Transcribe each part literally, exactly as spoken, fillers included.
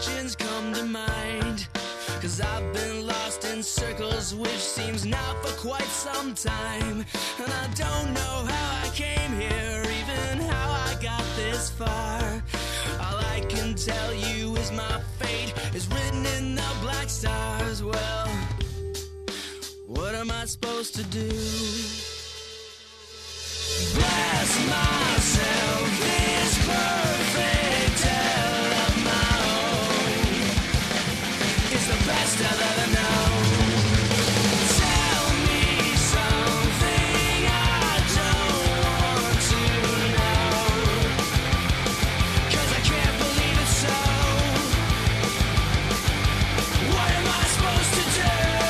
questions come to mind, 'cause I've been lost in circles, which seems now for quite some time. And I don't know how I came here, even how I got this far. All I can tell you is my fate is written in the black stars. Well, what am I supposed to do? Bless myself, this perfect hell of my own is the best I've ever known. Tell me something I don't want to know, 'cause I can't believe it's so. What am I supposed to do?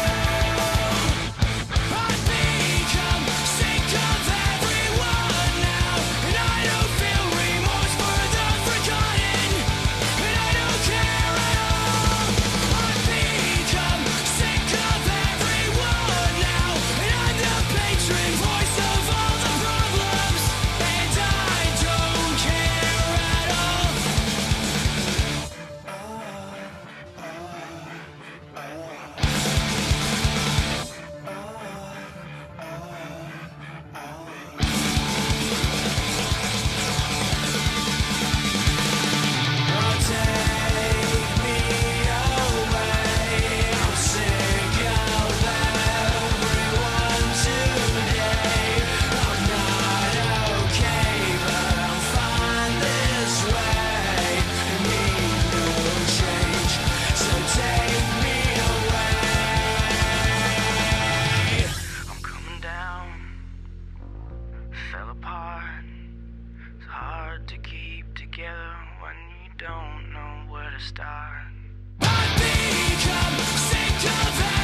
I've become sick of everyone now, and I don't feel remorse for the forgotten, and I don't care at all. I've become sick of everyone now, and I'm the patron voice of all the problems, and I don't care at all. Oh, take me away. I'm sick of everyone today. I'm not okay, but I'm fine this way. I need no change, so take me away. I'm coming down, fell apart. It's hard to keep together when you don't know where to start. I've become sick of